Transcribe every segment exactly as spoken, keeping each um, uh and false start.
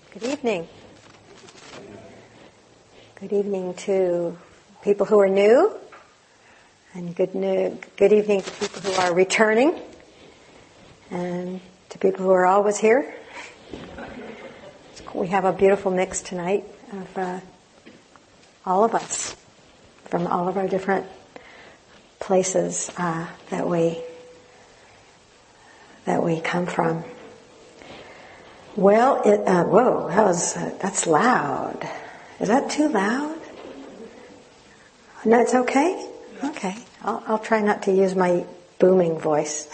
Good evening. Good evening to people who are new, and good new, good evening to people who are returning, and to people who are always here. We have a beautiful mix tonight of uh, all of us from all of our different places uh, that we that we come from. Well, it, uh, whoa, that was, uh, that's loud. Is that too loud? No, it's okay? Okay. I'll, I'll try not to use my booming voice.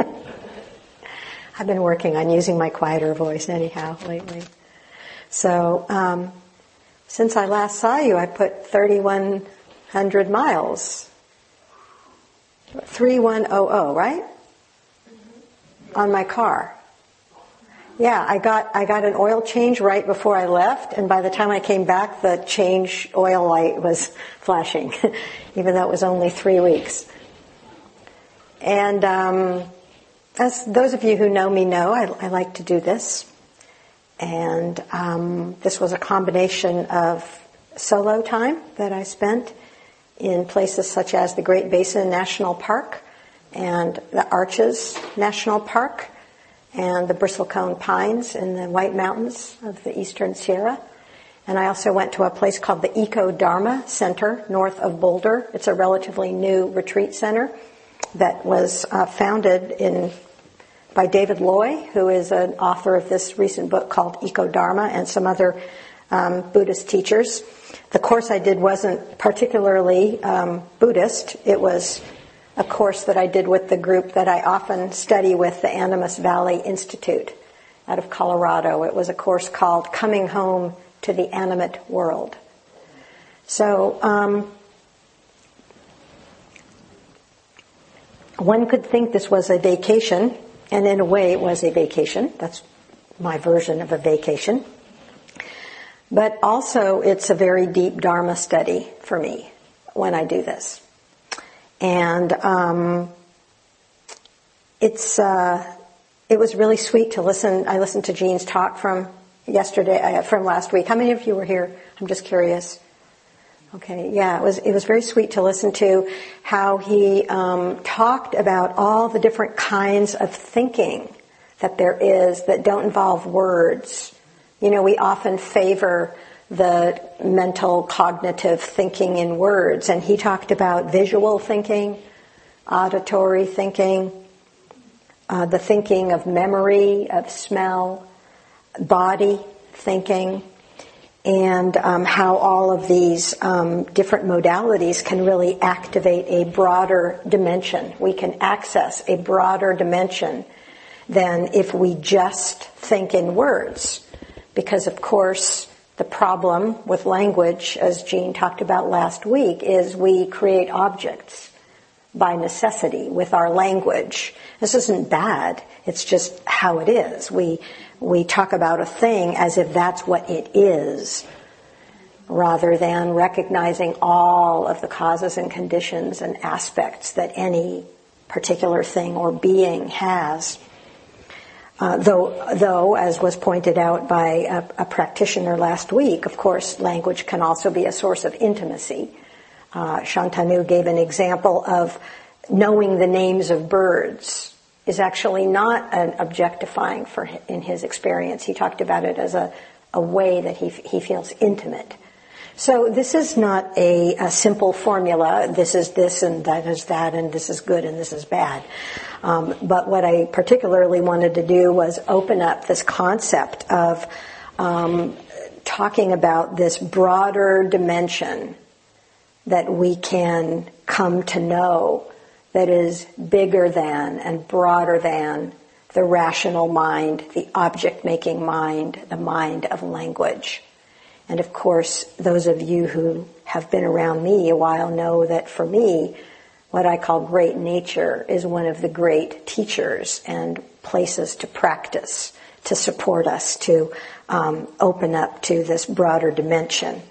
I've been working on using my quieter voice anyhow lately. So, um, since I last saw you, I put thirty-one hundred miles. thirty-one hundred, right? On my car. Yeah, I got I got an oil change right before I left, and by the time I came back, the change oil light was flashing, even though it was only three weeks. And um, as those of you who know me know, I, I like to do this. And um, this was a combination of solo time that I spent in places such as the Great Basin National Park and the Arches National Park and the Bristlecone Pines in the White Mountains of the Eastern Sierra. And I also went to a place called the Eco Dharma Center north of Boulder. It's a relatively new retreat center that was uh, founded in by David Loy, who is an author of this recent book called Eco Dharma, and some other um, Buddhist teachers. The course I did wasn't particularly um, Buddhist. It was a course that I did with the group that I often study with, the Animas Valley Institute out of Colorado. It was a course called Coming Home to the Animate World. So um, one could think this was a vacation, and in a way it was a vacation. That's my version of a vacation. But also it's a very deep Dharma study for me when I do this. And um, it's uh, it was really sweet to listen. I listened to Gene's talk from yesterday, uh, from last week. How many of you were here? I'm just curious. Okay, yeah, it was it was very sweet to listen to how he um, talked about all the different kinds of thinking that there is that don't involve words. You know, we often favor the mental, cognitive thinking in words. And he talked about visual thinking, auditory thinking, uh, the thinking of memory, of smell, body thinking, and um, how all of these um, different modalities can really activate a broader dimension. We can access a broader dimension than if we just think in words. Because, of course, the problem with language, as Gene talked about last week, is we create objects by necessity with our language. This isn't bad. It's just how it is. We we talk about a thing as if that's what it is, rather than recognizing all of the causes and conditions and aspects that any particular thing or being has. Uh, though, though, as was pointed out by a, a practitioner last week, of course, language can also be a source of intimacy. Uh, Shantanu gave an example of knowing the names of birds is actually not an objectifying for in his experience. He talked about it as a, a way that he he feels intimate. So this is not a, a simple formula. This is this and that is that and this is good and this is bad. Um, but what I particularly wanted to do was open up this concept of um, talking about this broader dimension that we can come to know that is bigger than and broader than the rational mind, the object-making mind, the mind of language. And of course, those of you who have been around me a while know that for me, what I call great nature is one of the great teachers and places to practice, to support us, to um, open up to this broader dimension.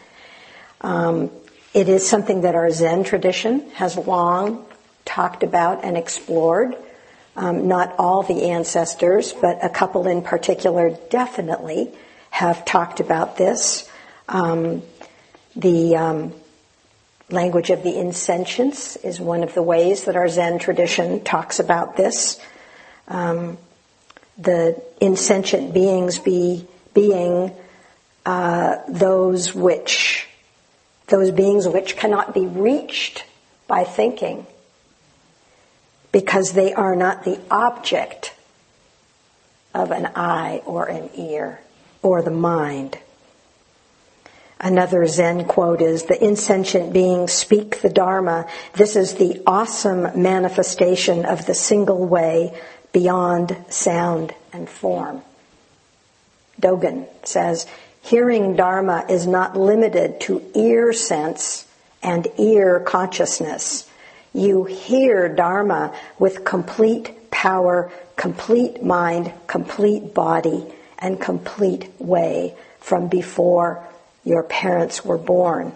Um, it is something that our Zen tradition has long talked about and explored. Um, not all the ancestors, but a couple in particular definitely have talked about this. Um, the um, language of the insentience is one of the ways that our Zen tradition talks about this. Um, the insentient beings be being uh, those which those beings which cannot be reached by thinking, because they are not the object of an eye or an ear or the mind. Another Zen quote is, "The insentient beings speak the Dharma. This is the awesome manifestation of the single way beyond sound and form." Dogen says, "Hearing Dharma is not limited to ear sense and ear consciousness. You hear Dharma with complete power, complete mind, complete body, and complete way from before your parents were born."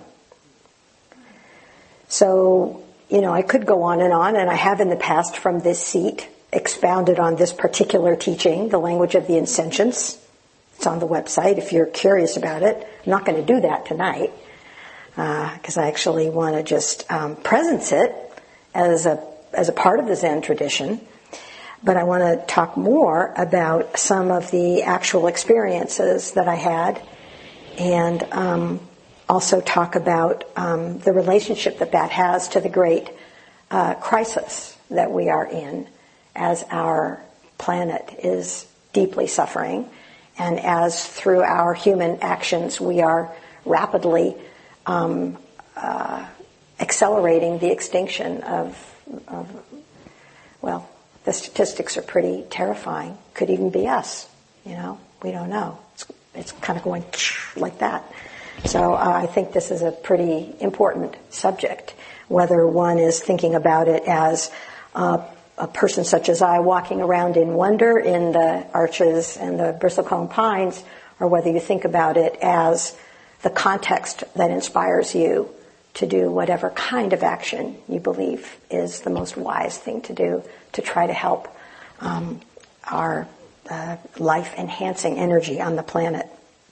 So, you know, I could go on and on, and I have in the past from this seat expounded on this particular teaching, the language of the insentience. It's on the website if you're curious about it. I'm not going to do that tonight because uh, I actually want to just um, presence it as a as a part of the Zen tradition. But I want to talk more about some of the actual experiences that I had, and um, also talk about um, the relationship that that has to the great uh, crisis that we are in, as our planet is deeply suffering, and as through our human actions we are rapidly um, uh, accelerating the extinction of, of, well, the statistics are pretty terrifying. Could even be us, you know, we don't know. It's, it's kind of going like that. So uh, I think this is a pretty important subject, whether one is thinking about it as uh, a person such as I walking around in wonder in the arches and the bristlecone pines, or whether you think about it as the context that inspires you to do whatever kind of action you believe is the most wise thing to do to try to help um, our uh, life-enhancing energy on the planet.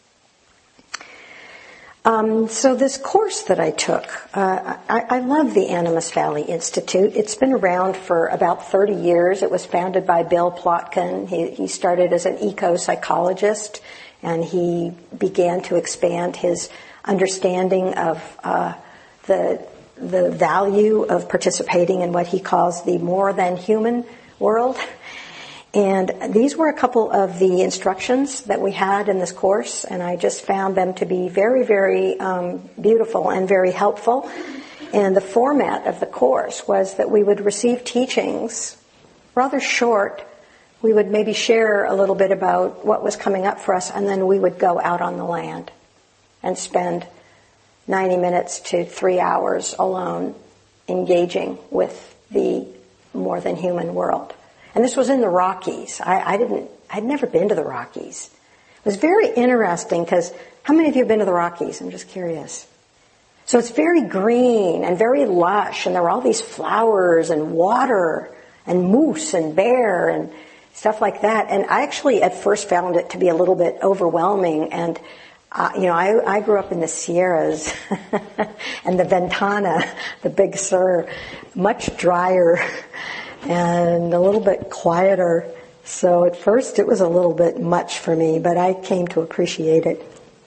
Um, so this course that I took, uh, I, I love the Animas Valley Institute. It's been around for about thirty years. It was founded by Bill Plotkin. He, he started as an eco-psychologist, and he began to expand his understanding of uh, the the value of participating in what he calls the more than human world. And these were a couple of the instructions that we had in this course, and I just found them to be very, very um, beautiful and very helpful. And the format of the course was that we would receive teachings, rather short. We would maybe share a little bit about what was coming up for us, and then we would go out on the land and spend ninety minutes to three hours alone engaging with the more than human world. And this was in the Rockies. I, I didn't, I'd never been to the Rockies. It was very interesting because how many of you have been to the Rockies? I'm just curious. So it's very green and very lush, and there were all these flowers and water and moose and bear and stuff like that. And I actually at first found it to be a little bit overwhelming. And, uh, you know, I, I grew up in the Sierras and the Ventana, the Big Sur, much drier and a little bit quieter. So at first it was a little bit much for me, but I came to appreciate it.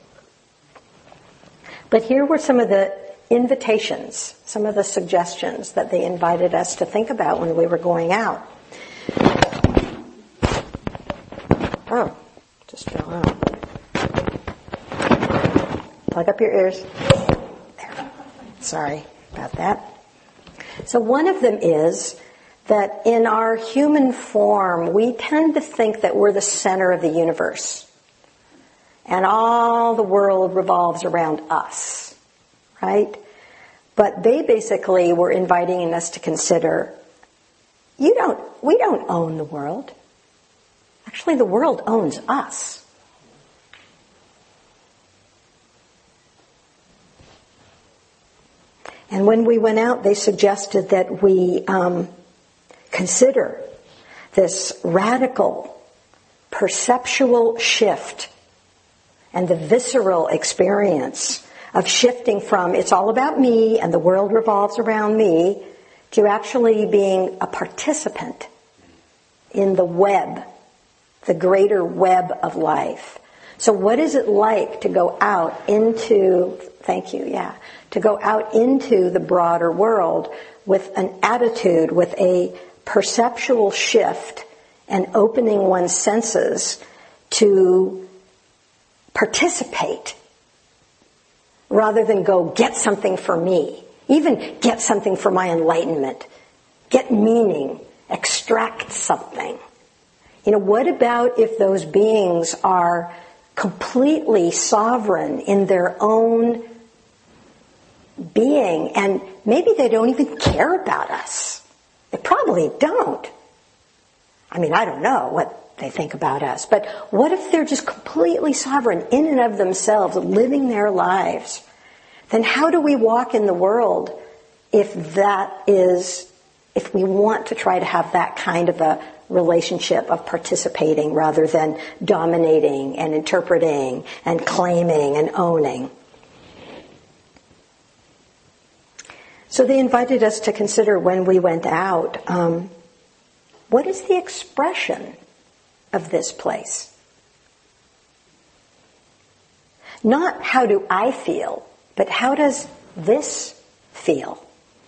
But here were some of the invitations, some of the suggestions that they invited us to think about when we were going out. Oh, just fell out. Plug up your ears. There. Sorry about that. So one of them is that in our human form, we tend to think that we're the center of the universe. And all the world revolves around us, right? But they basically were inviting us to consider, you don't, we don't own the world. Actually, the world owns us. And when we went out, they suggested that we um, consider this radical perceptual shift and the visceral experience of shifting from it's all about me and the world revolves around me to actually being a participant in the web, the greater web of life. So what is it like to go out into, thank you, yeah, to go out into the broader world with an attitude, with a perceptual shift and opening one's senses to participate rather than go get something for me, even get something for my enlightenment, get meaning, extract something. You know, what about if those beings are completely sovereign in their own being and maybe they don't even care about us? They probably don't. I mean, I don't know what they think about us, but what if they're just completely sovereign in and of themselves, living their lives? Then how do we walk in the world if that is, if we want to try to have that kind of a relationship of participating rather than dominating and interpreting and claiming and owning? So they invited us to consider when we went out, um, what is the expression of this place? Not how do I feel, but how does this feel?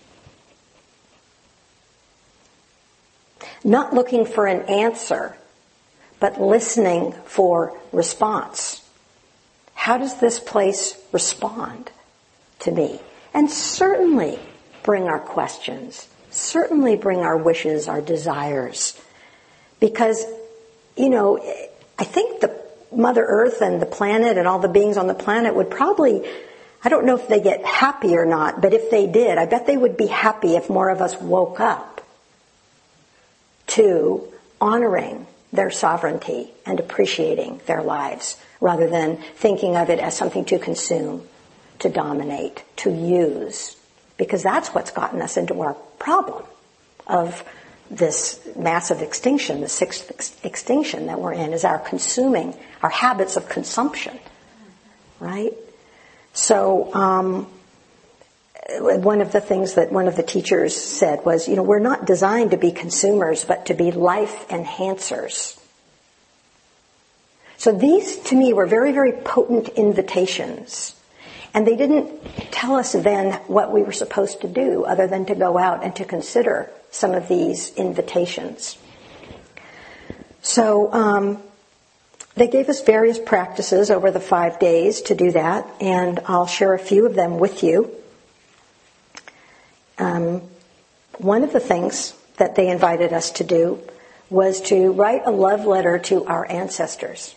Not looking for an answer, but listening for response. How does this place respond to me? And certainly bring our questions, certainly bring our wishes, our desires. Because, you know, I think the Mother Earth and the planet and all the beings on the planet would probably, I don't know if they get happy or not, but if they did, I bet they would be happy if more of us woke up to honoring their sovereignty and appreciating their lives rather than thinking of it as something to consume, to dominate, to use. Because that's what's gotten us into our problem of this massive extinction, the sixth ex- extinction that we're in, is our consuming, our habits of consumption, right? So, um, one of the things that one of the teachers said was, you know, we're not designed to be consumers, but to be life enhancers. So these, to me, were very, very potent invitations. And they didn't tell us then what we were supposed to do other than to go out and to consider some of these invitations. So um, they gave us various practices over the five days to do that, and I'll share a few of them with you. Um, one of the things that they invited us to do was to write a love letter to our ancestors.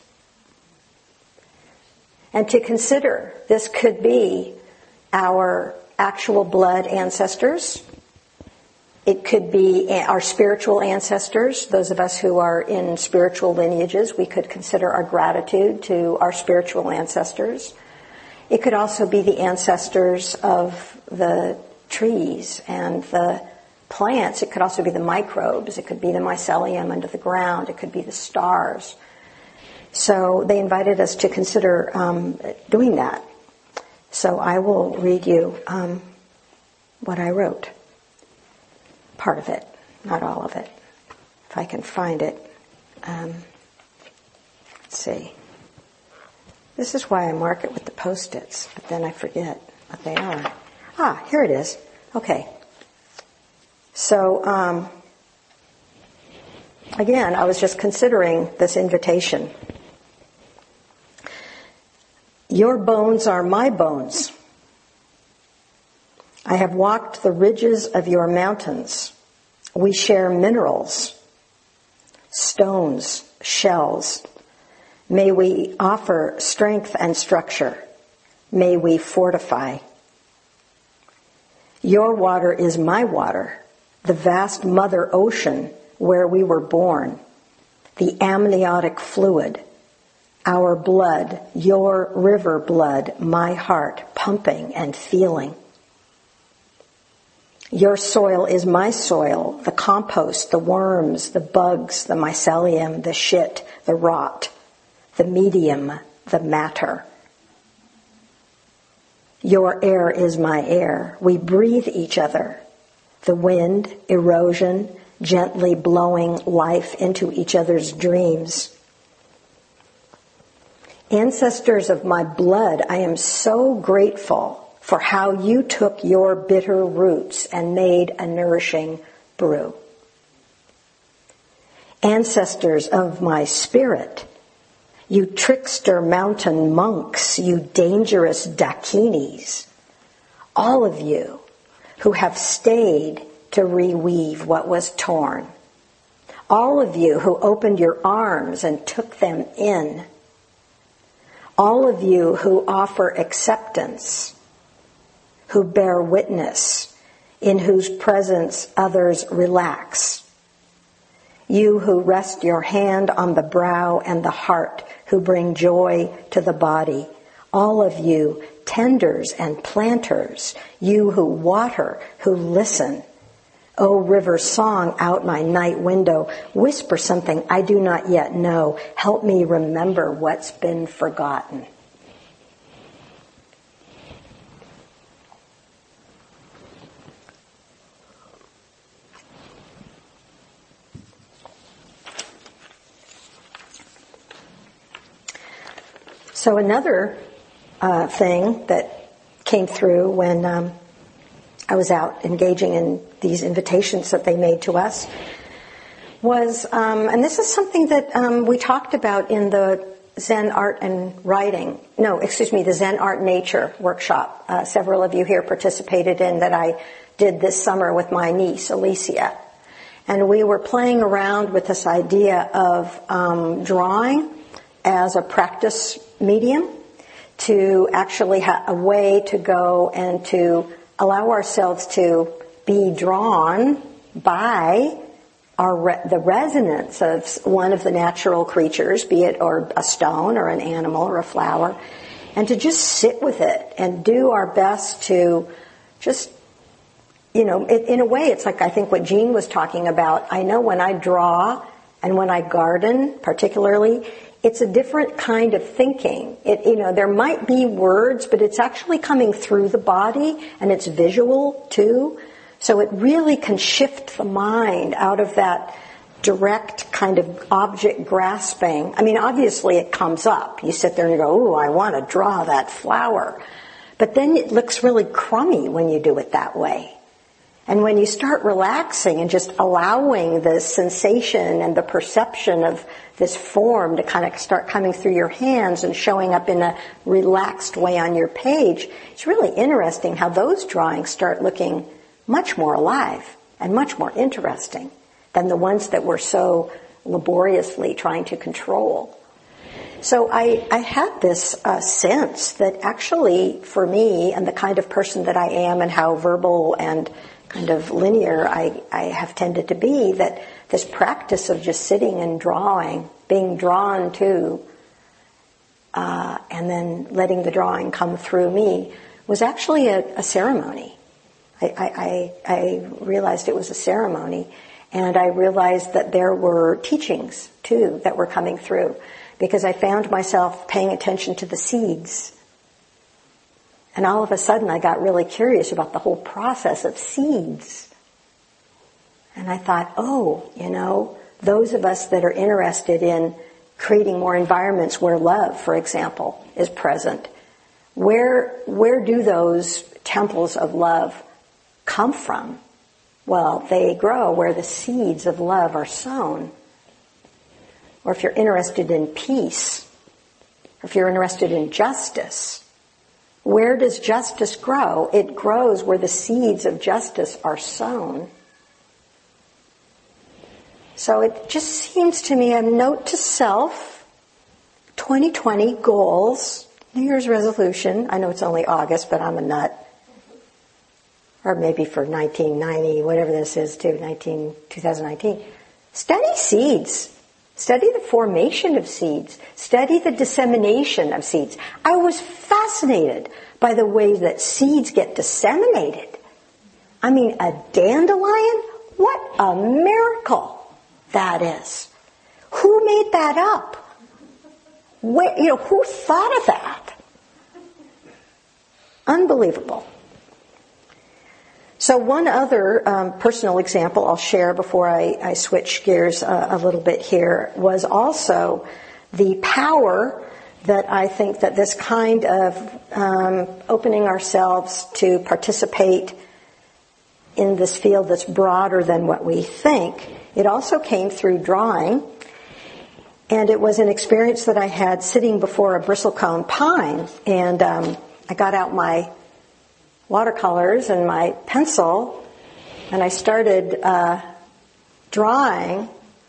And to consider this could be our actual blood ancestors. It could be our spiritual ancestors. Those of us who are in spiritual lineages, we could consider our gratitude to our spiritual ancestors. It could also be the ancestors of the trees and the plants. It could also be the microbes. It could be the mycelium under the ground. It could be the stars. So they invited us to consider um, doing that. So I will read you um, what I wrote. Part of it, not all of it. If I can find it. Um, let's see. This is why I mark it with the Post-its, but then I forget what they are. Ah, here it is. Okay. So, um, again, I was just considering this invitation. Your bones are my bones. I have walked the ridges of your mountains. We share minerals, stones, shells. May we offer strength and structure. May we fortify. Your water is my water, the vast mother ocean where we were born, the amniotic fluid, our blood, your river blood, my heart, pumping and feeling. Your soil is my soil, the compost, the worms, the bugs, the mycelium, the shit, the rot, the medium, the matter. Your air is my air. We breathe each other. The wind, erosion, gently blowing life into each other's dreams. Ancestors of my blood, I am so grateful for how you took your bitter roots and made a nourishing brew. Ancestors of my spirit, you trickster mountain monks, you dangerous dakinis, all of you who have stayed to reweave what was torn, all of you who opened your arms and took them in, all of you who offer acceptance, who bear witness, in whose presence others relax, you who rest your hand on the brow and the heart, who bring joy to the body, all of you tenders and planters, you who water, who listen. O river song out my night window, whisper something I do not yet know. Help me remember what's been forgotten. So another uh, thing that came through when um, I was out engaging in these invitations that they made to us was, um, and this is something that um, we talked about in the Zen Art and Writing, no, excuse me, the Zen Art Nature workshop. Uh, several of you here participated in that I did this summer with my niece, Alicia. And we were playing around with this idea of um, drawing as a practice medium, to actually have a way to go and to allow ourselves to be drawn by our re- the resonance of one of the natural creatures, be it or a stone or an animal or a flower, and to just sit with it and do our best to just, you know, it, in a way it's like I think what Jean was talking about. I know when I draw and when I garden particularly, it's a different kind of thinking. It, you know, there might be words, but it's actually coming through the body, and it's visual too. So it really can shift the mind out of that direct kind of object grasping. I mean, obviously it comes up. You sit there and you go, ooh, I want to draw that flower. But then it looks really crummy when you do it that way. And when you start relaxing and just allowing the sensation and the perception of this form to kind of start coming through your hands and showing up in a relaxed way on your page, it's really interesting how those drawings start looking much more alive and much more interesting than the ones that we're so laboriously trying to control. So I, I had this uh, sense that actually for me and the kind of person that I am and how verbal and kind of linear I, I have tended to be, that this practice of just sitting and drawing, being drawn to, uh, and then letting the drawing come through me was actually a, a ceremony. I, I, I realized it was a ceremony, and I realized that there were teachings too that were coming through, because I found myself paying attention to the seeds. And all of a sudden I got really curious about the whole process of seeds. And I thought, oh, you know, those of us that are interested in creating more environments where love, for example, is present, where, where do those temples of love come from? Well, they grow where the seeds of love are sown. Or if you're interested in peace, or if you're interested in justice, where does justice grow? It grows where the seeds of justice are sown. So it just seems to me a note to self, twenty twenty goals, New Year's resolution. I know it's only August, but I'm a nut. Or maybe for nineteen ninety, whatever this is too, nineteen, twenty nineteen. Study seeds. Study the formation of seeds. Study the dissemination of seeds. I was fascinated by the way that seeds get disseminated. I mean, a dandelion? What a miracle that is. Who made that up? Where, you know, who thought of that? Unbelievable. So one other um, personal example I'll share before I, I switch gears uh, a little bit here was also the power that I think that this kind of um, opening ourselves to participate in this field that's broader than what we think. It also came through drawing, and it was an experience that I had sitting before a bristlecone pine, and um, I got out my watercolors and my pencil, and I started uh, drawing,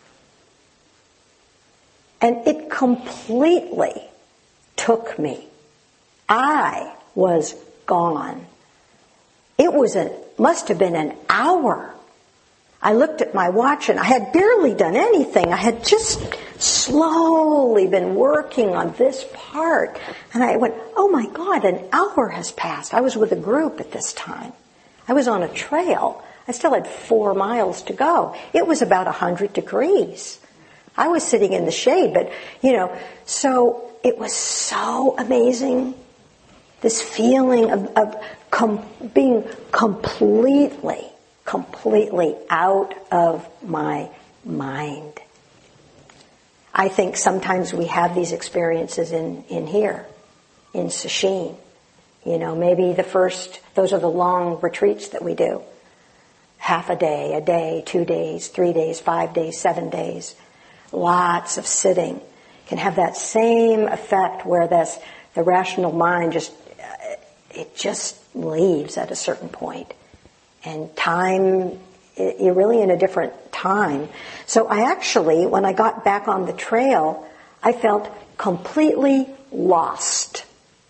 and it completely took me. I was gone. It was a, must have been an hour. I looked at my watch and I had barely done anything. I had just slowly been working on this part. And I went, oh my God, an hour has passed. I was with a group at this time. I was on a trail. I still had four miles to go. It was about a hundred degrees. I was sitting in the shade, but, you know, so it was so amazing. This feeling of, of com- being completely, completely out of my mind. I think sometimes we have these experiences in, in here, in Sesshin. You know, maybe the first, those are the long retreats that we do. Half a day, a day, two days, three days, five days, seven days. Lots of sitting can have that same effect where this, the rational mind just, it just leaves at a certain point. And time, you're really in a different time. So I actually, when I got back on the trail, I felt completely lost.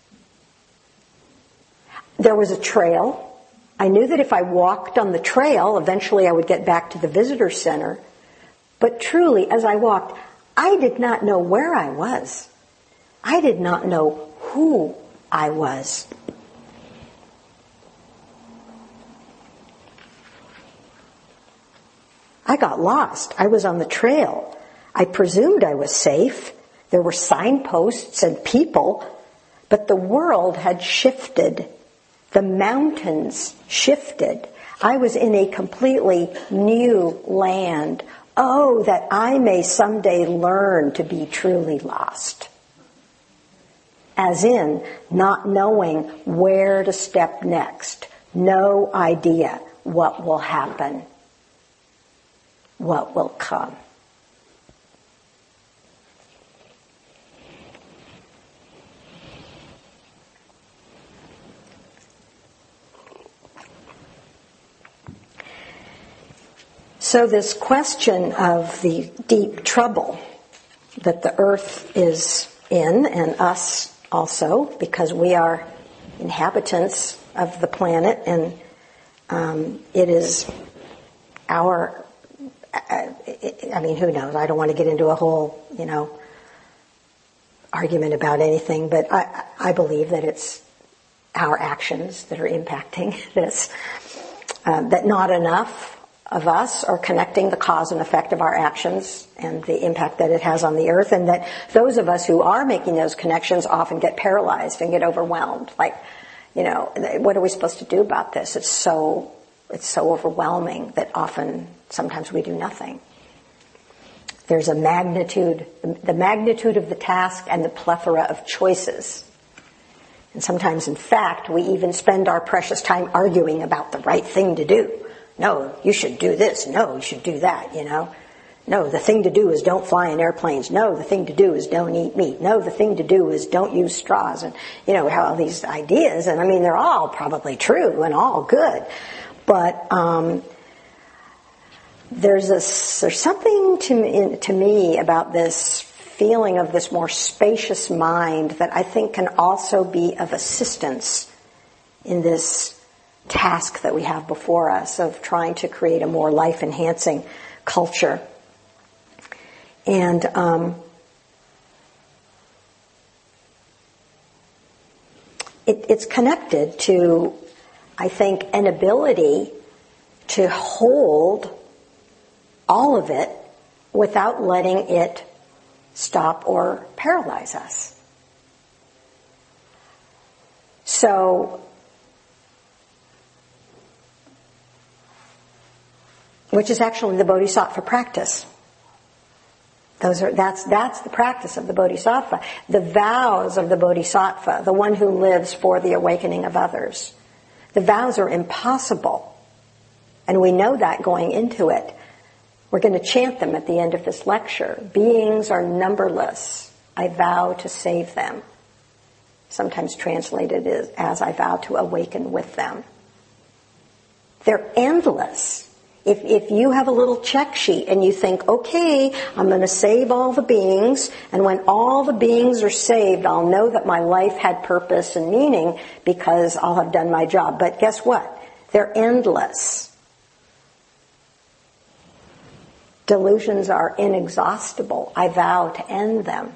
There was a trail. I knew that if I walked on the trail, eventually I would get back to the visitor center. But truly, as I walked, I did not know where I was. I did not know who I was. I got lost. I was on the trail. I presumed I was safe. There were signposts and people, but the world had shifted. The mountains shifted. I was in a completely new land. Oh, that I may someday learn to be truly lost. As in, not knowing where to step next. No idea what will happen. What will come. So this question of the deep trouble that the earth is in, and us also, because we are inhabitants of the planet, and um, it is our, I mean, who knows? I don't want to get into a whole, you know, argument about anything, but I, I believe that it's our actions that are impacting this, uh, that not enough of us are connecting the cause and effect of our actions and the impact that it has on the earth, and that those of us who are making those connections often get paralyzed and get overwhelmed. Like, you know, what are we supposed to do about this? It's so, it's so overwhelming that often, sometimes we do nothing. There's a magnitude, the magnitude of the task and the plethora of choices. And sometimes, in fact, we even spend our precious time arguing about the right thing to do. No, you should do this. No, you should do that, you know. No, the thing to do is don't fly in airplanes. No, the thing to do is don't eat meat. No, the thing to do is don't use straws. And, you know, how all these ideas, and I mean, they're all probably true and all good. But um, there's a, there's something to me, to me about this feeling of this more spacious mind that I think can also be of assistance in this task that we have before us of trying to create a more life-enhancing culture. And um, it, it's connected to, I think, an ability to hold all of it without letting it stop or paralyze us. So, which is actually the bodhisattva practice. Those are, that's, that's the practice of the bodhisattva. The vows of the bodhisattva, the one who lives for the awakening of others. The vows are impossible. And we know that going into it. We're going to chant them at the end of this lecture. Beings are numberless. I vow to save them. Sometimes translated as, as I vow to awaken with them. They're endless. If, if you have a little check sheet and you think, okay, I'm going to save all the beings, and when all the beings are saved, I'll know that my life had purpose and meaning because I'll have done my job. But guess what? They're endless. Delusions are inexhaustible. I vow to end them.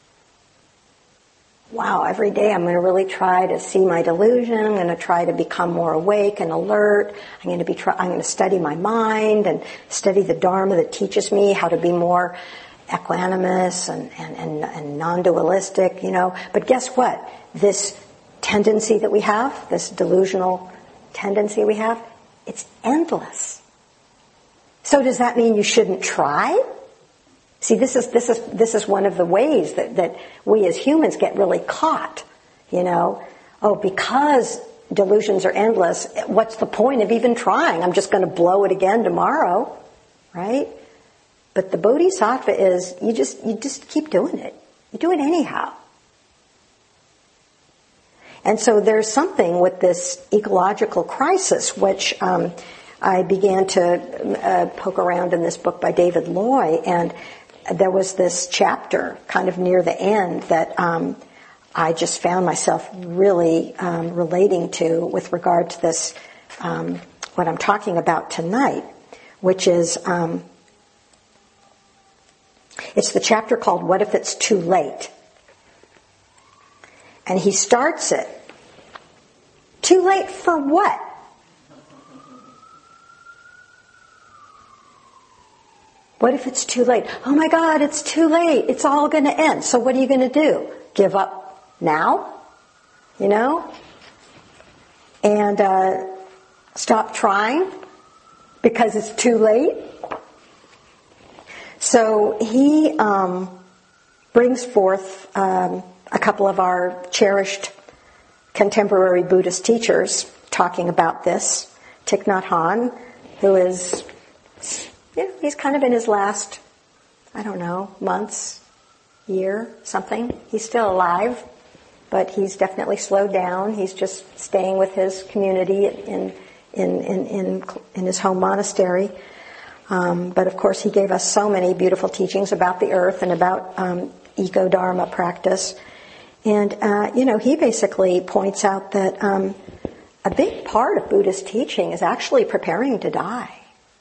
Wow, every day I'm going to really try to see my delusion. I'm going to try to become more awake and alert. I'm going to be try, I'm going to study my mind and study the Dharma that teaches me how to be more equanimous and, and, and, and non-dualistic, you know. But guess what? This tendency that we have, this delusional tendency we have, it's endless. So does that mean you shouldn't try? See, this is this is this is one of the ways that, that we as humans get really caught, you know. Oh, because delusions are endless, what's the point of even trying? I'm just going to blow it again tomorrow, right? But the bodhisattva is you just you just keep doing it. You do it anyhow. And so there's something with this ecological crisis, which um, I began to uh, poke around in this book by David Loy, and there was this chapter kind of near the end that um, I just found myself really um, relating to with regard to this, um, what I'm talking about tonight, which is, um, it's the chapter called What If It's Too Late? And he starts it, too late for what? What if it's too late? Oh my God, it's too late. It's all going to end. So what are you going to do? Give up now? You know? And uh, stop trying because it's too late? So he um, brings forth um, a couple of our cherished contemporary Buddhist teachers talking about this. Thich Nhat Hanh, who is... Yeah, he's kind of in his last, I don't know, months, year, something. He's still alive, but he's definitely slowed down. He's just staying with his community in in in in, in his home monastery. Um, but of course, he gave us so many beautiful teachings about the earth and about um, eco-dharma practice. And uh, you know, he basically points out that um, a big part of Buddhist teaching is actually preparing to die.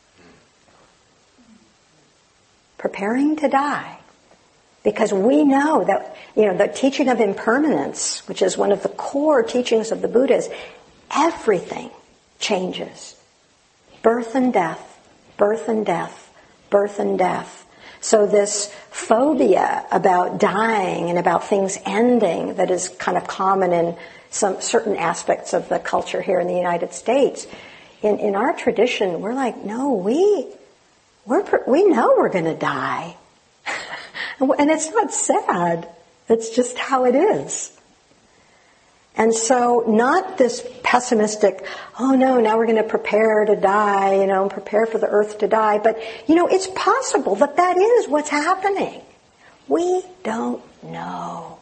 Preparing to die. Because we know that, you know, the teaching of impermanence, which is one of the core teachings of the Buddhas, everything changes. Birth and death, birth and death, birth and death. So this phobia about dying and about things ending that is kind of common in some certain aspects of the culture here in the United States, in, in our tradition, we're like, no, we... We're, we know we're going to die. And it's not sad. It's just how it is. And so not this pessimistic, oh no, now we're going to prepare to die, you know, prepare for the earth to die. But, you know, it's possible that that is what's happening. We don't know.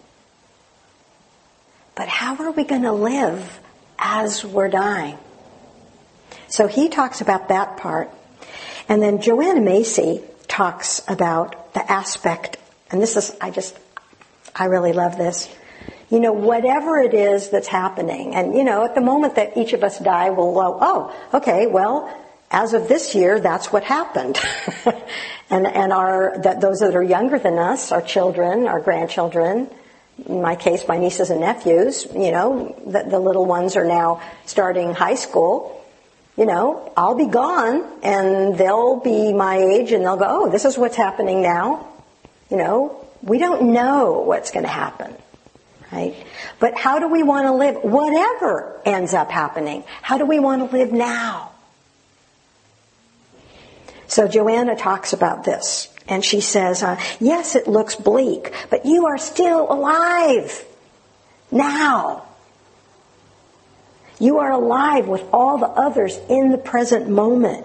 But how are we going to live as we're dying? So he talks about that part. And then Joanna Macy talks about the aspect, and this is, I just, I really love this. You know, whatever it is that's happening, and you know, at the moment that each of us die, we'll go, oh, okay, well, as of this year, that's what happened. and and our, that those that are younger than us, our children, our grandchildren, in my case, my nieces and nephews, you know, the, the little ones are now starting high school. You know, I'll be gone and they'll be my age and they'll go, oh, this is what's happening now. You know, We don't know what's going to happen, right? But how do we want to live? Whatever ends up happening, how do we want to live now? So Joanna talks about this, and she says, uh, yes, it looks bleak, but you are still alive now. You are alive with all the others in the present moment.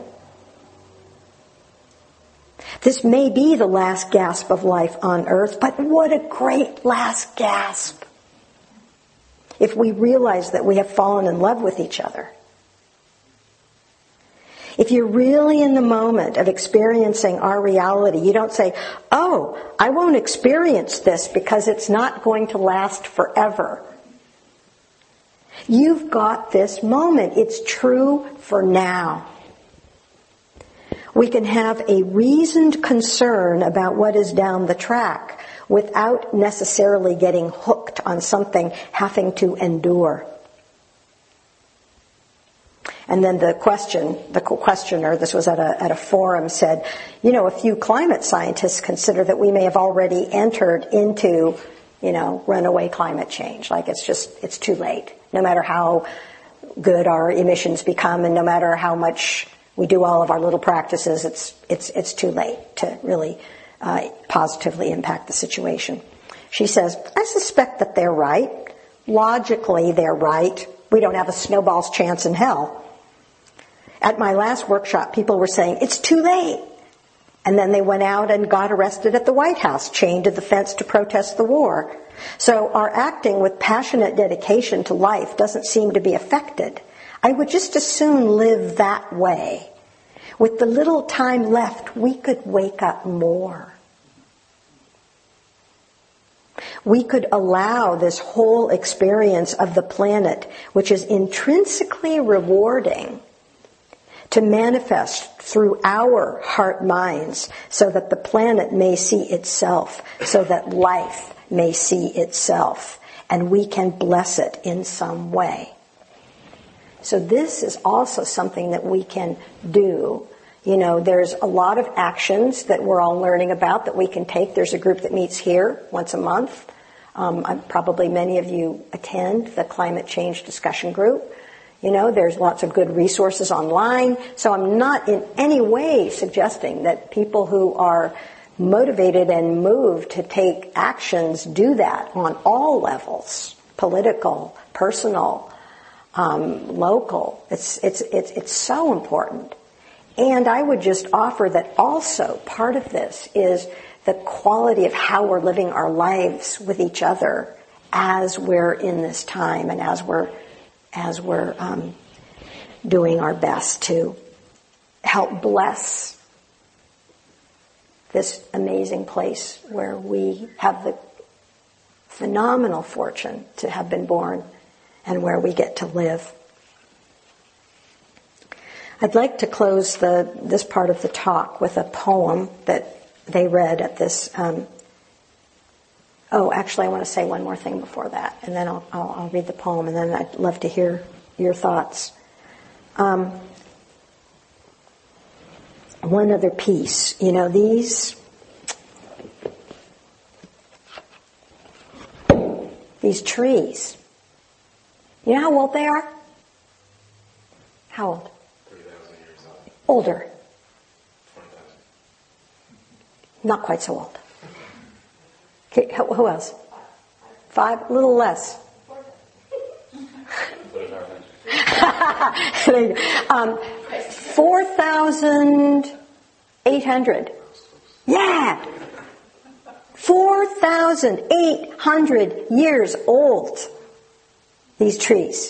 This may be the last gasp of life on earth, but what a great last gasp if we realize that we have fallen in love with each other. If you're really in the moment of experiencing our reality, you don't say, oh, I won't experience this because it's not going to last forever. You've got this moment. It's true for now. We can have a reasoned concern about what is down the track without necessarily getting hooked on something having to endure. And then the question, the questioner, this was at a, at a forum, said, you know, a few climate scientists consider that we may have already entered into, you know, runaway climate change. Like it's just, it's too late. No matter how good our emissions become and no matter how much we do all of our little practices, it's, it's, it's too late to really uh, positively impact the situation. She says, I suspect that they're right. Logically, they're right. We don't have a snowball's chance in hell. At my last workshop, people were saying, it's too late. And then they went out and got arrested at the White House, chained to the fence to protest the war. So our acting with passionate dedication to life doesn't seem to be affected. I would just as soon live that way. With the little time left, we could wake up more. We could allow this whole experience of the planet, which is intrinsically rewarding, to manifest through our heart minds so that the planet may see itself, so that life may see itself, and we can bless it in some way. So this is also something that we can do. You know, there's a lot of actions that we're all learning about that we can take. There's a group that meets here once a month. Um, I'm, probably many of you attend the climate change discussion group. You know, there's lots of good resources online. So I'm not in any way suggesting that people who are motivated and moved to take actions do that on all levels, political, personal, um, local. It's, it's, it's, it's so important. And I would just offer that also part of this is the quality of how we're living our lives with each other as we're in this time and as we're as we're um, doing our best to help bless this amazing place where we have the phenomenal fortune to have been born and where we get to live. I'd like to close the this part of the talk with a poem that they read at this. Um, oh, actually, I want to say one more thing before that, and then I'll, I'll, I'll read the poem, and then I'd love to hear your thoughts. Um, one other piece, you know, these these trees. You know how old they are? How old? Older. Not quite so old. Okay, who else? Five? A little less. um, four thousand eight hundred. Yeah! four thousand eight hundred years old, these trees.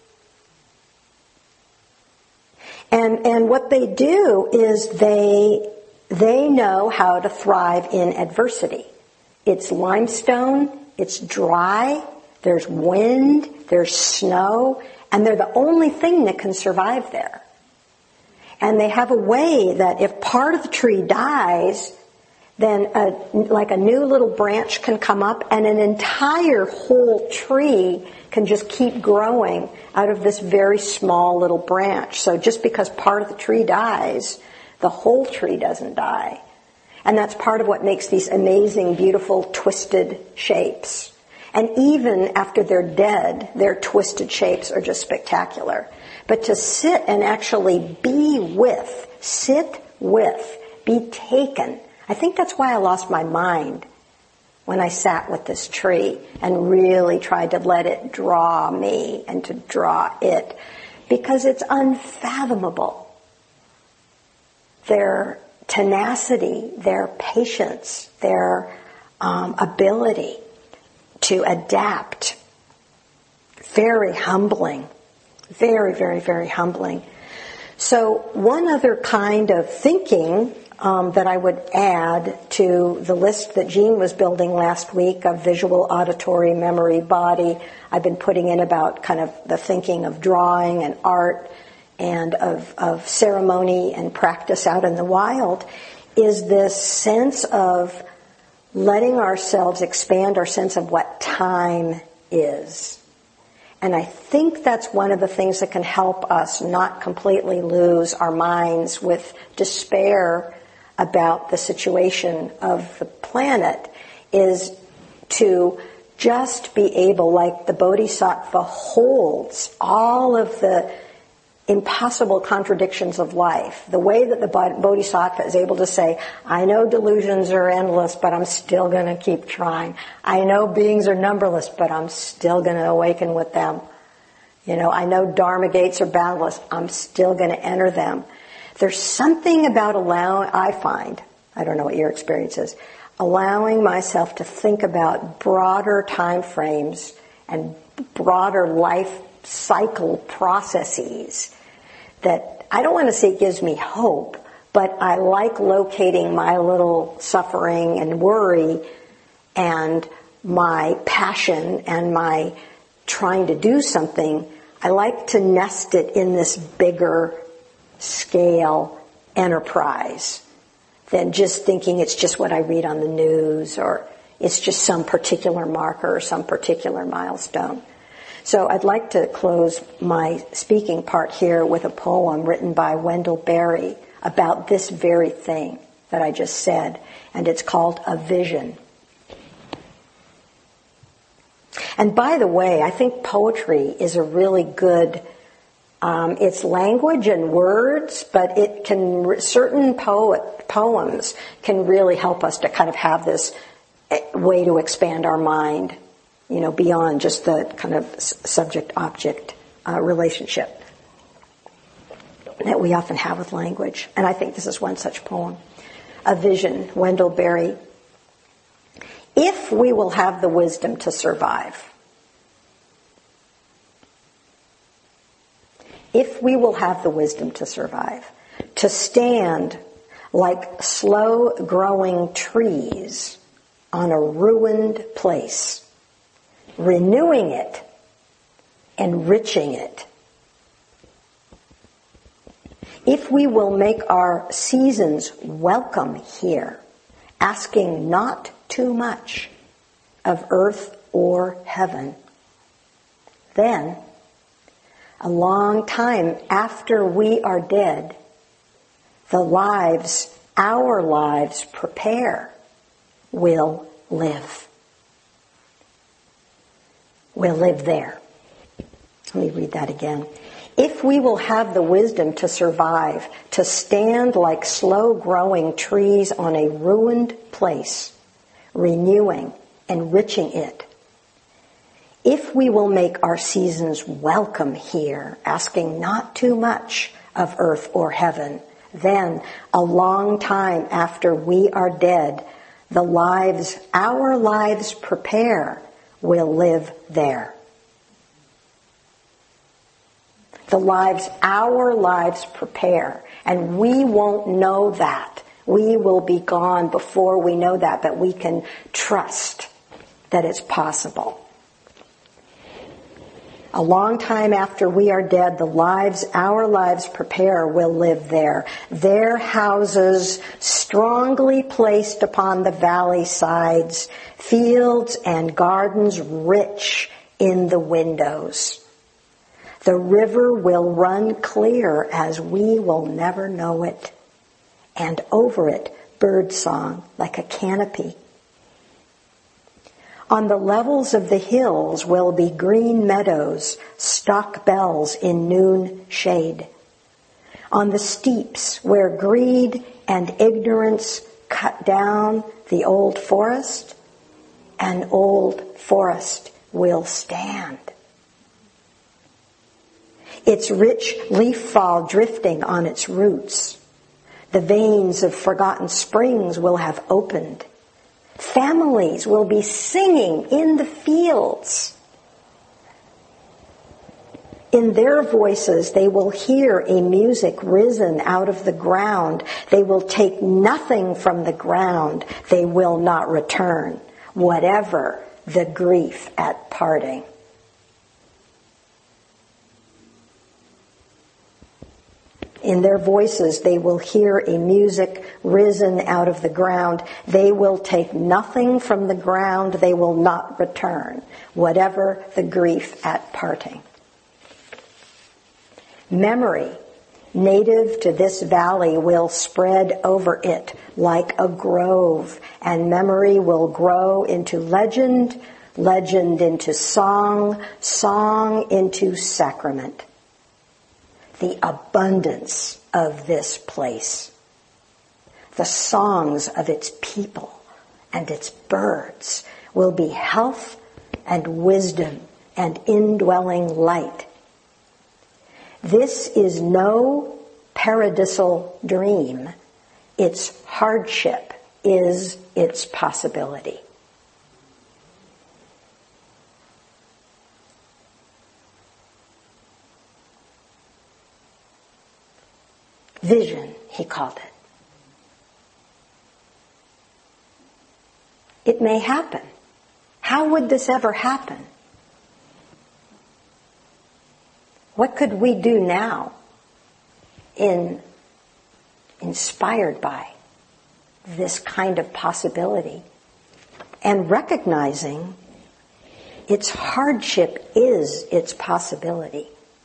And and what they do is they they know how to thrive in adversity. It's limestone, it's dry, there's wind, there's snow, and they're the only thing that can survive there. And they have a way that if part of the tree dies, then a, like a new little branch can come up and an entire whole tree can just keep growing out of this very small little branch. So just because part of the tree dies, the whole tree doesn't die. And that's part of what makes these amazing, beautiful, twisted shapes. And even after they're dead, their twisted shapes are just spectacular. But to sit and actually be with, sit with, be taken. I think that's why I lost my mind when I sat with this tree and really tried to let it draw me and to draw it. Because it's unfathomable. Their tenacity, their patience, their um, ability to adapt. Very humbling. Very, very, very humbling. So one other kind of thinking um, that I would add to the list that Jean was building last week of visual, auditory, memory, body, I've been putting in about kind of the thinking of drawing and art and of, of ceremony and practice out in the wild, is this sense of letting ourselves expand our sense of what time is. And I think that's one of the things that can help us not completely lose our minds with despair about the situation of the planet, is to just be able, like the Bodhisattva holds all of the impossible contradictions of life. The way that the Bodhisattva is able to say, I know delusions are endless, but I'm still going to keep trying. I know beings are numberless, but I'm still going to awaken with them. You know, I know Dharma gates are boundless. I'm still going to enter them. There's something about allowing, I find, I don't know what your experience is, allowing myself to think about broader time frames and broader life cycle processes that I don't want to say gives me hope, but I like locating my little suffering and worry and my passion and my trying to do something. I like to nest it in this bigger scale enterprise than just thinking it's just what I read on the news or it's just some particular marker or some particular milestone. So I'd like to close my speaking part here with a poem written by Wendell Berry about this very thing that I just said, and it's called A Vision. And by the way, I think poetry is a really good, um, it's language and words, but it can, certain poet, poems can really help us to kind of have this way to expand our mind, you know, beyond just the kind of subject-object uh, relationship that we often have with language. And I think this is one such poem. A Vision, Wendell Berry. If we will have the wisdom to survive, if we will have the wisdom to survive, to stand like slow-growing trees on a ruined place, renewing it, enriching it. If we will make our seasons welcome here, asking not too much of earth or heaven, then, a long time after we are dead, the lives our lives prepare will live. Will live there. Let me read that again. If we will have the wisdom to survive, to stand like slow-growing trees on a ruined place, renewing, enriching it. If we will make our seasons welcome here, asking not too much of earth or heaven, then, a long time after we are dead, the lives our lives prepare will live there. The lives our lives prepare. And we won't know that. We will be gone before we know that, but we can trust that it's possible. A long time after we are dead, the lives our lives prepare will live there. Their houses strongly placed upon the valley sides, fields and gardens rich in the windows. The river will run clear as we will never know it, and over it bird song like a canopy. On the levels of the hills will be green meadows, stock bells in noon shade. On the steeps where greed and ignorance cut down the old forest, an old forest will stand. Its rich leaf fall drifting on its roots. The veins of forgotten springs will have opened. Families will be singing in the fields. In their voices, they will hear a music risen out of the ground. They will take nothing from the ground. They will not return, whatever the grief at parting. In their voices, they will hear a music risen out of the ground. They will take nothing from the ground. They will not return, whatever the grief at parting. Memory, native to this valley, will spread over it like a grove, and memory will grow into legend, legend into song, song into sacrament. The abundance of this place, the songs of its people and its birds will be health and wisdom and indwelling light. This is no paradisal dream. Its hardship is its possibility. Vision, he called it. It may happen. How would this ever happen? What could we do now in inspired by this kind of possibility and recognizing its hardship is its possibility?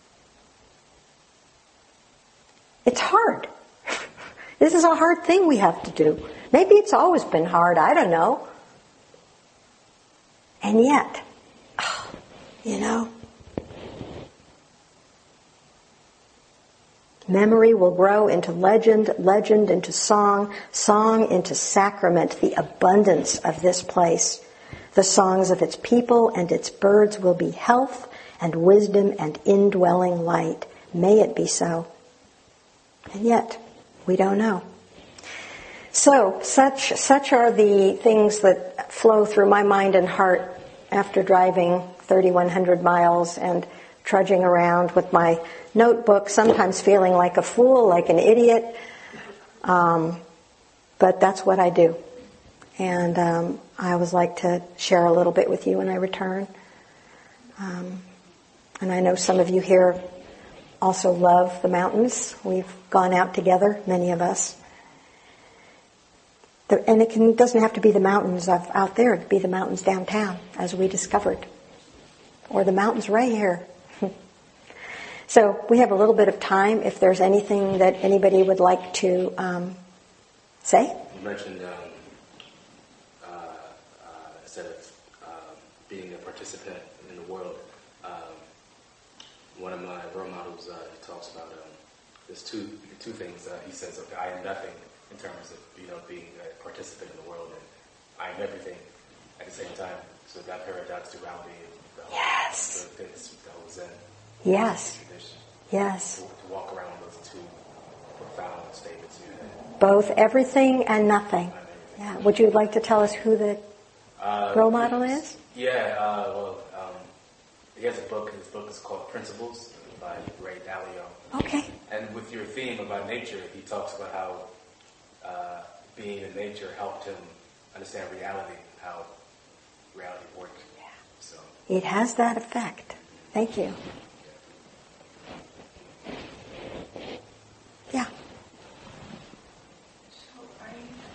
It's hard. This is a hard thing we have to do. Maybe it's always been hard, I don't know. And yet, oh, you know, memory will grow into legend, legend into song, song into sacrament, the abundance of this place. The songs of its people and its birds will be health and wisdom and indwelling light. May it be so. And yet, we don't know. So, such such are the things that flow through my mind and heart after driving thirty-one hundred miles and trudging around with my notebook, sometimes feeling like a fool, like an idiot. Um, but that's what I do. And um, I always like to share a little bit with you when I return. Um, and I know some of you here also love the mountains. We've gone out together, many of us. The, and it can, doesn't have to be the mountains of, out there. It could be the mountains downtown, as we discovered. Or the mountains right here. So we have a little bit of time. If there's anything that anybody would like to um, say. You mentioned um, uh, uh, instead of uh, being a participant in the world, um, one of my role models, uh, he talks about um, there's two two things. Uh, he says, okay, I am nothing in terms of you know being a participant in the world, and I am everything at the same time. So that paradox duality, the whole, yes, the, the whole Zen, yes, tradition, yes, to, to walk around with those two profound statements you had. Both everything and nothing. Yeah. Would you like to tell us who the uh, role model is? Yeah. Uh, well, um, he has a book. His book is called Principles by Ray Dalio. Okay. And with your theme about nature, he talks about how uh, being in nature helped him understand reality, how reality works. Yeah. So it has that effect. Thank you. Yeah. So I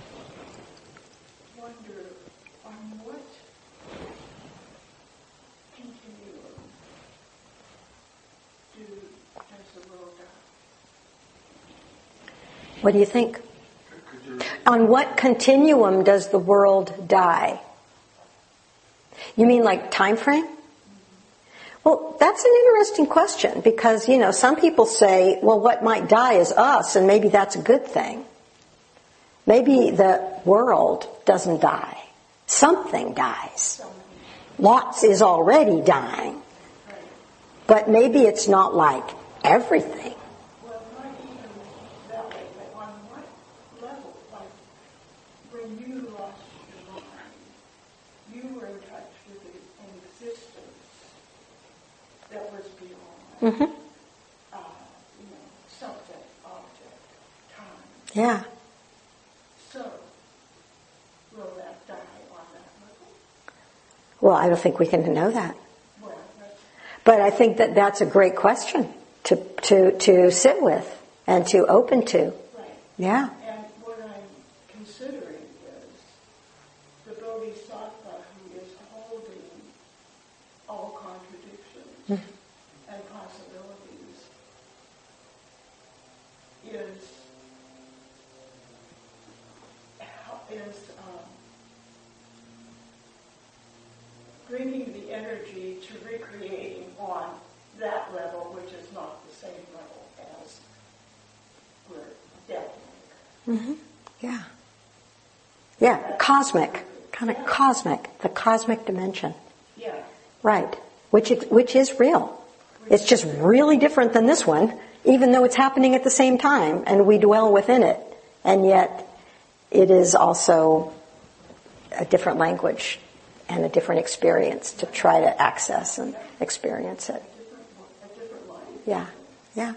wonder on what continuum do does the world die? What do you think? On what continuum does the world die? You mean like time frame? Well, that's an interesting question because, you know, some people say, well, what might die is us, and maybe that's a good thing. Maybe the world doesn't die. Something dies. Lots is already dying. But maybe it's not like everything. Well, not even that way, but on what level? Like, when you lost your mind, you were in touch with an existence that was beyond, Mm-hmm. uh, you know, subject, object, time. Yeah. So, will that die on that level? Well, I don't think we can know that. Well, that's, But I think that that's a great question to to to sit with and to open to. right. Yeah. And what I'm considering is the Bodhisattva who is holding all contradictions and possibilities is is um, bringing the energy to recreating on that level, which is not the same level as we're dealing. Mm-hmm. Yeah. Yeah. Cosmic. Kind of cosmic. The cosmic dimension. Yeah. Right. Which is, which is real. It's just really different than this one, even though it's happening at the same time and we dwell within it. And yet it is also a different language and a different experience to try to access and experience it. A different life. Yeah. Yeah.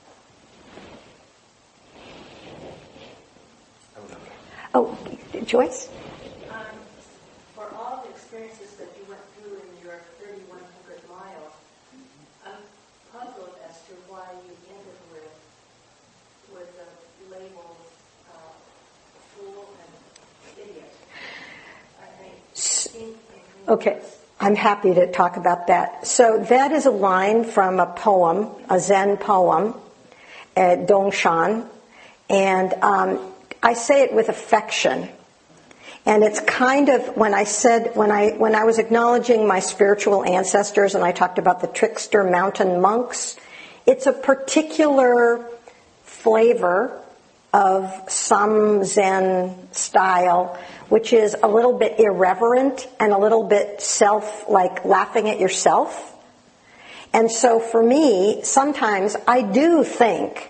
Oh, Joyce? Um, for all the experiences that you went through in your thirty-one hundred miles, I'm puzzled as to why you ended with with the labels uh, fool and idiot. I think. seemed Okay, I'm happy to talk about that. So that is a line from a poem, a Zen poem, uh, Dongshan, and um, I say it with affection. And it's kind of, when I said, when I, when I was acknowledging my spiritual ancestors and I talked about the trickster mountain monks, it's a particular flavor of some Zen style, which is a little bit irreverent and a little bit self, like laughing at yourself. And so for me, sometimes I do think,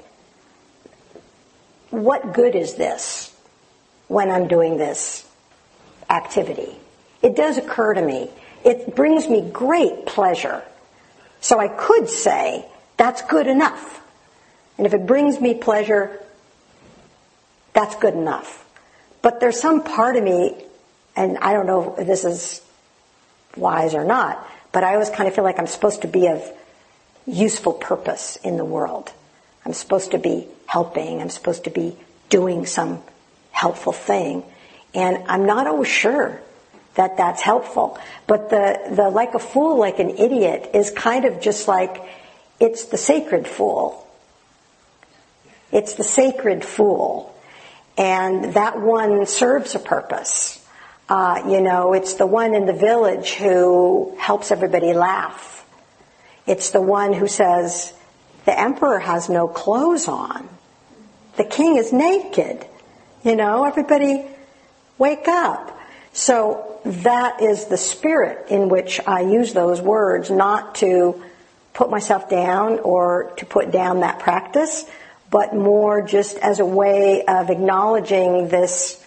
what good is this when I'm doing this activity? It does occur to me. It brings me great pleasure. So I could say, that's good enough. And if it brings me pleasure, that's good enough. But there's some part of me, and I don't know if this is wise or not, but I always kind of feel like I'm supposed to be of useful purpose in the world. I'm supposed to be helping. I'm supposed to be doing some helpful thing. And I'm not always sure that that's helpful. But the, the like a fool, like an idiot is kind of just like, it's the sacred fool. It's the sacred fool. And that one serves a purpose. Uh, you know, it's the one in the village who helps everybody laugh. It's the one who says, the emperor has no clothes on. The king is naked. You know, everybody wake up. So that is the spirit in which I use those words, not to put myself down or to put down that practice, but more just as a way of acknowledging this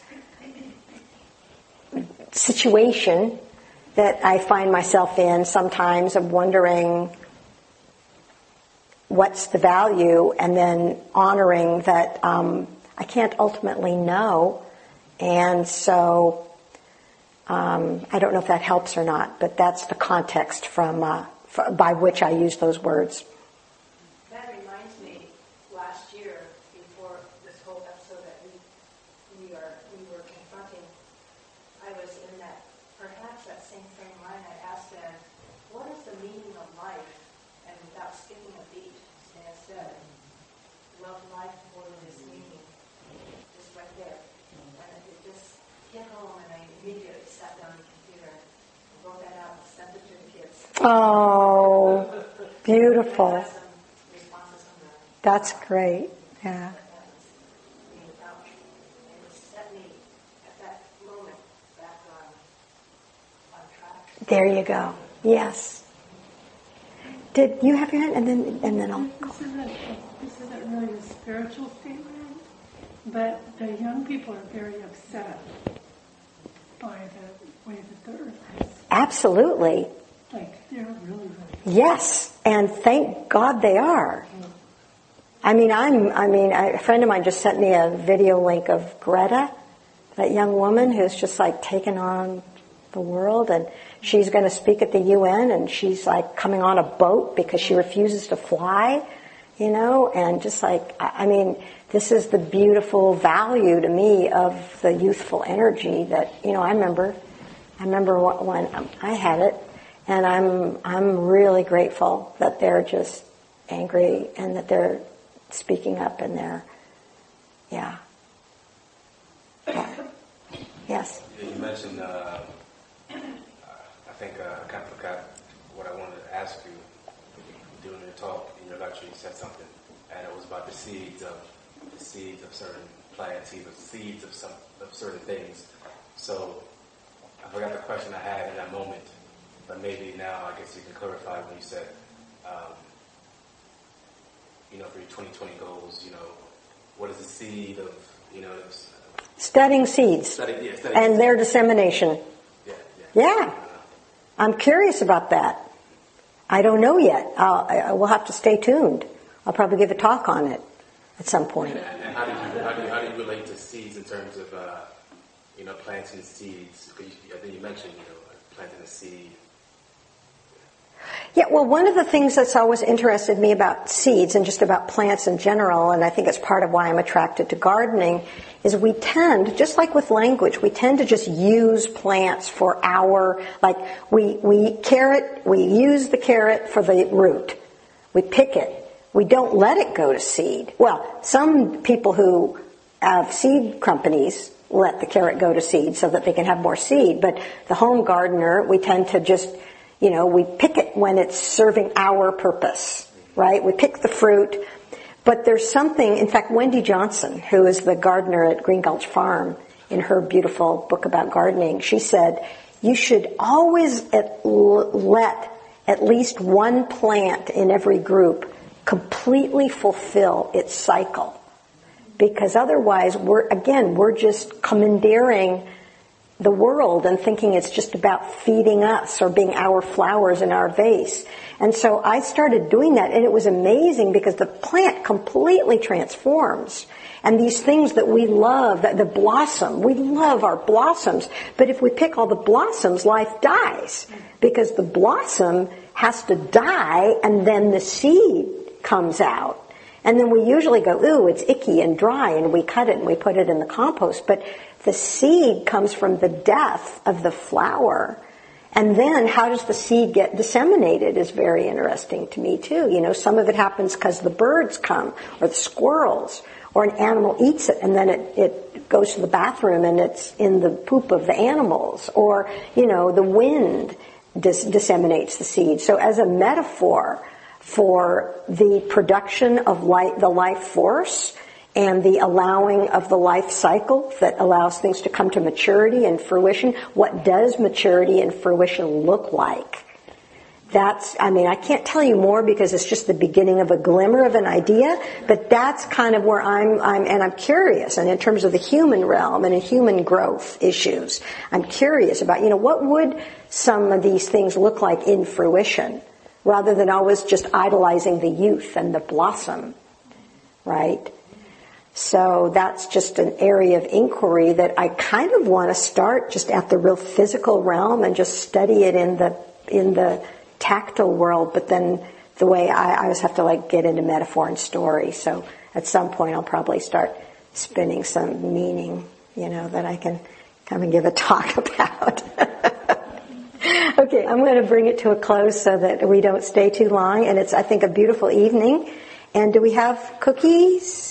situation that I find myself in sometimes, of wondering what's the value, and then honoring that um, I can't ultimately know. And so um, I don't know if that helps or not, but that's the context from uh, f- by which I use those words. That reminds me, last year, before this whole episode that we we are we were confronting, I was in that, perhaps that same frame of mind. I asked them, what is the meaning of life? And without skipping a beat, Stan said, love life more than its meaning. Just right there. And Oh, beautiful. I got some responses on that. That's great. Yeah. Being without you. And it set me at that moment back on, on track. There you go. Yes. Did you have your hand? And then, and then I'll. This isn't, this isn't really a spiritual statement, but the young people are very upset by the way that the earth is. Absolutely. Like, they're really, really. Yes. And thank God they are. I mean, I'm, I mean, I, a friend of mine just sent me a video link of Greta, that young woman who's just like taken on the world, and she's going to speak at the U N, and she's like coming on a boat because she refuses to fly, you know, and just like, I mean, this is the beautiful value to me of the youthful energy that, you know, I remember, I remember when I had it, and I'm, I'm really grateful that they're just angry and that they're speaking up and they're, yeah. yeah. Yes. Yeah, you mentioned, uh, I think uh, I kind of forgot what I wanted to ask you during your talk. In your lecture, you said something, and it was about the seeds of the seeds of certain plants, the seeds of some of certain things. So I forgot the question I had in that moment, but maybe now I guess you can clarify when you said, um, you know, for your twenty twenty goals, you know, what is the seed of, you know, Studying seeds study, yeah, studying and seeds. their dissemination. Yeah, yeah. Yeah. I'm curious about that. I don't know yet. I'll, I, we'll have to stay tuned. I'll probably give a talk on it at some point. And, and how do you how do you, how do you relate to seeds in terms of uh, you know, planting seeds? Because I think you mentioned, you know, planting a seed. Yeah, well, one of the things that's always interested me about seeds and just about plants in general, and I think it's part of why I'm attracted to gardening, is we tend, just like with language, we tend to just use plants for our, like, we, we carrot, we use the carrot for the root. We pick it. We don't let it go to seed. Well, some people who have seed companies let the carrot go to seed so that they can have more seed, but the home gardener, we tend to just, you know, we pick it when it's serving our purpose, right? We pick the fruit. But there's something, in fact, Wendy Johnson, who is the gardener at Green Gulch Farm, in her beautiful book about gardening, she said, you should always at, let at least one plant in every group completely fulfill its cycle. Because otherwise, we're, again, we're just commandeering the world and thinking it's just about feeding us or being our flowers in our vase. And so I started doing that, and it was amazing because the plant completely transforms. And these things that we love, that the blossom, we love our blossoms, but if we pick all the blossoms, life dies. Because the blossom has to die, and then the seed comes out. And then we usually go, ooh, it's icky and dry, and we cut it and we put it in the compost. But the seed comes from the death of the flower. And then how does the seed get disseminated is very interesting to me too. You know, some of it happens because the birds come, or the squirrels, or an animal eats it and then it, it goes to the bathroom and it's in the poop of the animals. Or, you know, the wind dis- disseminates the seed. So as a metaphor for the production of light, the life force, and the allowing of the life cycle that allows things to come to maturity and fruition. What does maturity and fruition look like? That's, I mean, I can't tell you more because it's just the beginning of a glimmer of an idea, but that's kind of where I'm, I'm, and I'm curious. And in terms of the human realm and in human growth issues, I'm curious about, you know, what would some of these things look like in fruition rather than always just idolizing the youth and the blossom, right? So that's just an area of inquiry that I kind of want to start just at the real physical realm and just study it in the in the tactile world. But then the way I, I always have to like get into metaphor and story. So at some point I'll probably start spinning some meaning, you know, that I can come and give a talk about. Okay, I'm going to bring it to a close so that we don't stay too long. And it's, I think, a beautiful evening. And do we have cookies?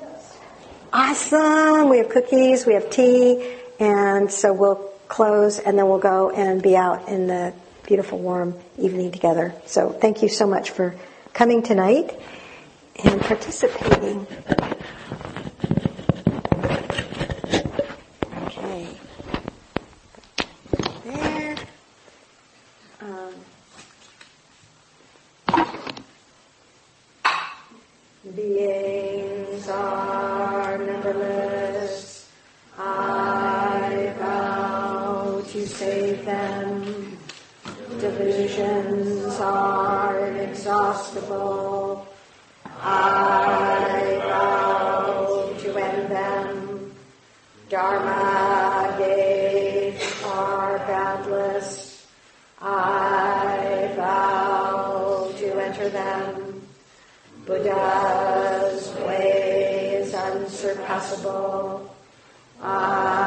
Awesome. We have cookies, we have tea, and so we'll close and then we'll go and be out in the beautiful, warm evening together. So thank you so much for coming tonight and participating. Okay. There. Um, beings are numberless. I vow to save them. Delusions are inexhaustible. I vow to end them. Dharma gates are boundless. I vow to enter them. Buddha's way is unsurpassable. I